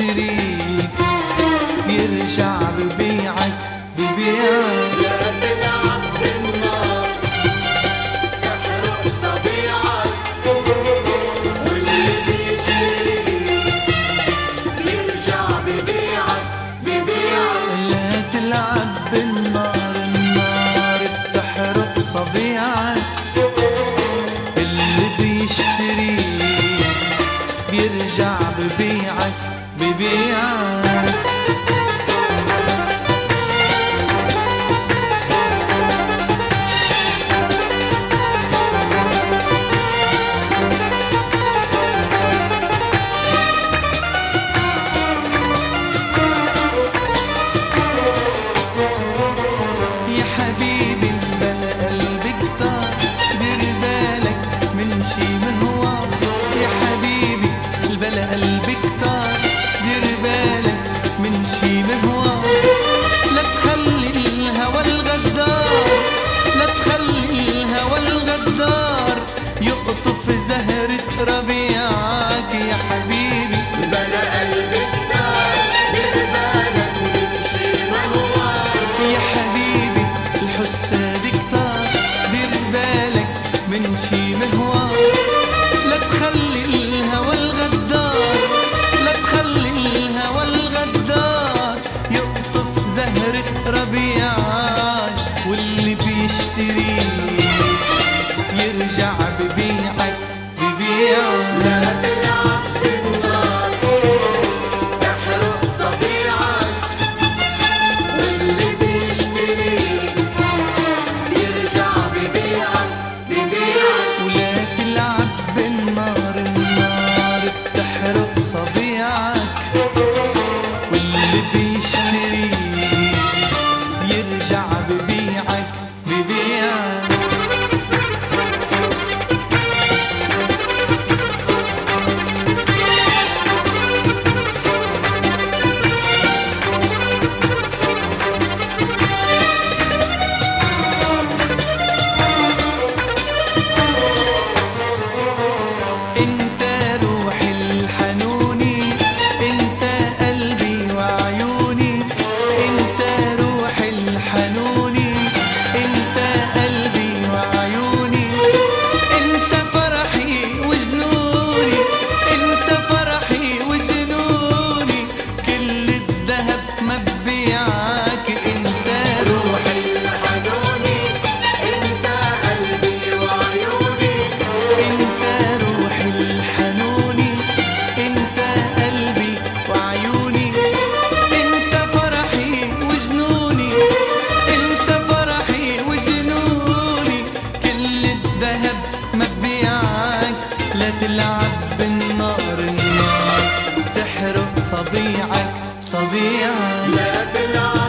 بيشتريك بيرجع ببيعك ببيعك. لا تلعب بالنار تحرق صبيعك، واللي بيشتريك بيرجع ببيعك ببيعك. لا تلعب بالنار، النار بتحرق صبيعك، اللي بيشتريك بيرجع ببيعك ببيعك. يا حبيبي البلا قلبي كتار، دير بالك من شي مهوار. يا حبيبي البلا قلبي كتار، دير بالك من شي مهوار. لا تخلي الهوى الغدار، لا تخلي الهوى الغدار يقطف زهرة ربيعك. يا حبيبي بلا قلبي كتار، دير بالك من شي مهوار. يا حبيبي الحساد كتار، دير بالك من شي مهوار. لا تخلي الهوى الغدار، لا تخلي الهوى الغدار يقطف زهرة ربيعك، واللي بيشتريك يرجع ببيعك ببيعك. لا تلعب بالنار تحرق صبيعك، واللي بيشتريك بيرجع ببيعك ببيعك. ولا تلعب بالنار، النار بتحرق صبيعك، واللي بيشتريك بيرجع ببيعك ببيعك. انت روحي الحنوني، انت قلبي وعيوني. انت روحي الحنوني، انت قلبي وعيوني. انت فرحي وجنوني، انت فرحي وجنوني. كل الذهب ما ببيعك. انت روحي الحنوني، انت قلبي وعيوني. انت روحي الحنوني، انت قلبي وعيوني. انت فرحي وجنوني، انت فرحي وجنوني. كل الذهب ما ببيعك. لا تلعب بالنار، النار تحرق صبيعك صبيعك. لا تلعب